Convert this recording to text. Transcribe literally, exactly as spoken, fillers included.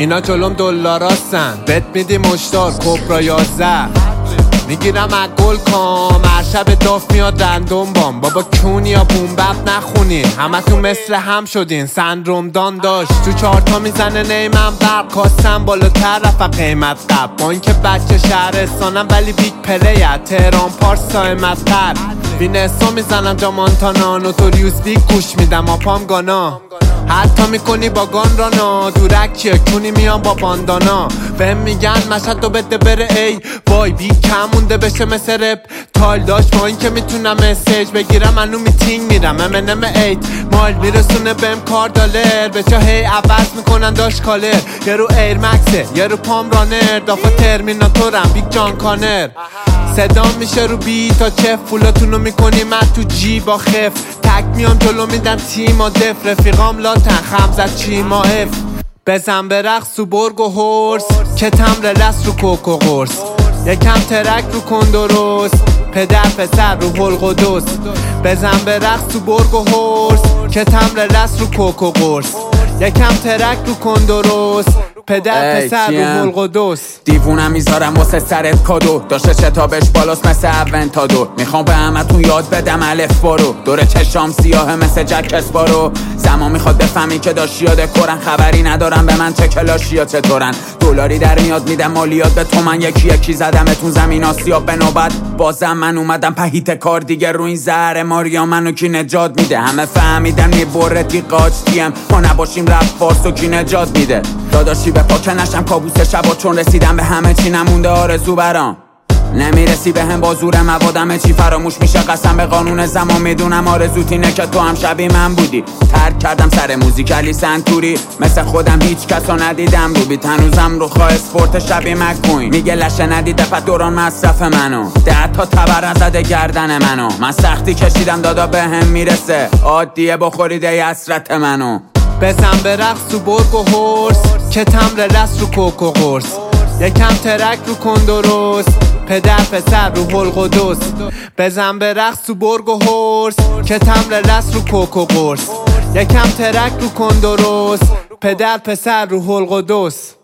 اینا جلوم دلاراستن، بت میدی مشتار کبرا یازده میگیرم از گل کام، هر شب داف میاد رندوم بام. بابا کونی یا بومبپ نخونین، همه تو مثل هم شدین، سندروم دان داشت تو چارتا میزنه نیمم برق. کاستم بالاتر رفت قیمت قبل، با اینکه بچه شهرستانم ولی بیگ پلیه. تهران پارس سایمت قرد وینسا میزنم جا مانتانا، نوتوریوس بیگ گوش میدم آپام گانا. حتی میکنی با گان رانا، دورکیه کونی میان با باندانا. بهم میگن مشهد دو بده بره ای وای، بی کم مونده بشه مثل رپ تایل داشت. با این که میتونم مسیج بگیرم منو میتینگ میرم ام ان ام ایت مایل میرسونه بهم کار دالر. به چه هی عوض میکنن داشت کالر، یه رو ایر مکسه یه رو پام رانر. دافا ترمیناتورم بیگ جان کانر، صدام میشه رو بی تا چف. پولاتونو میکنی من تو جی با خف، تک میام جلو میدن تیم و دف. رفیقام لاتن خمزت چی ما اف، بزن به رقص تو برگ و هرس که تمر لس رو کوکو قرص. یکم ترک رو کن درست، پدر پسر رو حلق و دوست. بزن به رقص تو برگ و هرس که تمر لس رو کوکو قرص. یکم ترک رو کن درست، پدر پسر رو حلق و دوست. دیوونم میذارم واسه سرت کادو، داشته شتابش بالاست مثل اونتادو. میخوام به همتون یاد بدم الف بارو، دور چشام سیاه مثل جک اسپارو. زمان میخواد بفهمی که داشت یاد کرن، خبری ندارم به من چه کلاشیا چطورن. دلاری در میاد میدم مالیات به تو، من یکی یکی زدمتون زمین آسیاب به نوبت. بازم من اومدم پهیت کار دیگه، رو این زهر ماریا منو کی نجات میده. همه فهمیدن میبرتی قاچ دیم، ما نباشیم رپ فارسو کی نجات میده. داداشی به پاک نشم کابوس شبا، چون رسیدم به همه چی نمونده آرزو برام. نمیرسی به هم با زور موادمه چی فراموش میشه قسم به قانون زمان. میدونم آرزوت اینه که تو هم شبیه من بودی. ترک کردم سر موزیک علی سنتوری، مثل خودم هیچ کسو ندیدم رو بیت. هنوزم رو خواه اسپورت شبیه مکوین، میگه لشه ندیده پس دوران مصرف منو. ده تا تبر نزده گردن منو، من سختی کشیدم دادا به هم میرسه. عادیه بخوریده حسرت منو. بزن به رقص تو برگ و هرس که تمر لس رو کوکو قرص. یکم ترک رو کن درست، پدر پسر رو حلق و دوست. بزن به رقص تو برگ و هرس که تمر لس رو کوکو قرص. یکم ترک رو کن درست، پدر پسر رو حلق و دوست.